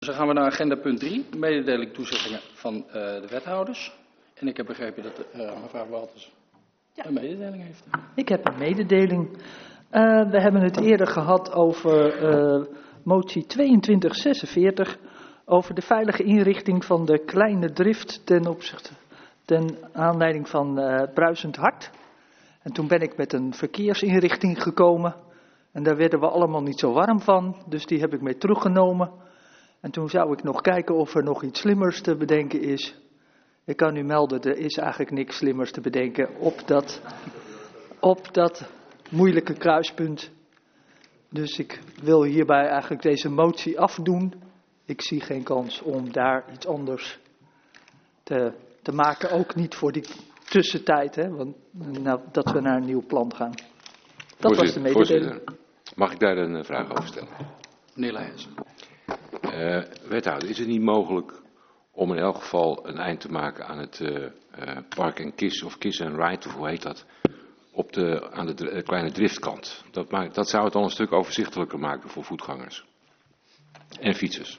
Dus dan gaan we naar agenda punt 3, mededeling toezeggingen van de wethouders. En ik heb begrepen dat mevrouw Walters een mededeling heeft. Ik heb een mededeling. We hebben het eerder gehad over motie 2246, over de veilige inrichting van de kleine drift ten aanleiding van Bruisend Hart. En toen ben ik met een verkeersinrichting gekomen en daar werden we allemaal niet zo warm van, dus die heb ik mee teruggenomen. En toen zou ik nog kijken of er nog iets slimmers te bedenken is. Ik kan u melden, er is eigenlijk niks slimmers te bedenken op dat moeilijke kruispunt. Dus ik wil hierbij eigenlijk deze motie afdoen. Ik zie geen kans om daar iets anders te maken, ook niet voor die tussentijd, hè, want, dat we naar een nieuw plan gaan. Dat was de mededeling. Voorzitter, mag ik daar een vraag over stellen? Meneer Leijers. Wethouder, is het niet mogelijk om in elk geval een eind te maken aan het park en kiss of kiss and ride, of hoe heet dat, aan de kleine driftkant? Dat zou het al een stuk overzichtelijker maken voor voetgangers en fietsers.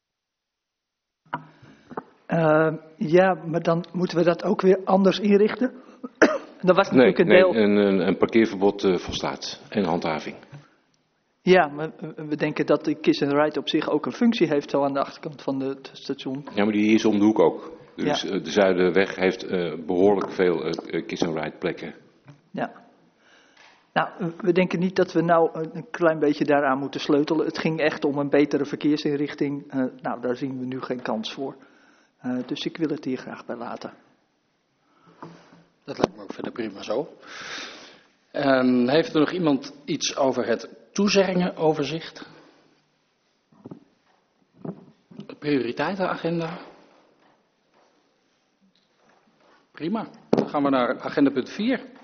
Ja, maar dan moeten we dat ook weer anders inrichten. Dat was natuurlijk een deel. Een parkeerverbod volstaat en handhaving. Ja, maar we denken dat de kiss and ride op zich ook een functie heeft, zo aan de achterkant van het station. Ja, maar die is om de hoek ook. Dus ja. De Zuiderweg heeft behoorlijk veel kiss and ride plekken. Ja. Nou, we denken niet dat we nou een klein beetje daaraan moeten sleutelen. Het ging echt om een betere verkeersinrichting. Nou, daar zien we nu geen kans voor. Dus ik wil het hier graag bij laten. Dat lijkt me ook verder prima zo. Heeft er nog iemand iets over het toezeggingenoverzicht? De prioriteitenagenda? Prima. Dan gaan we naar agenda punt 4.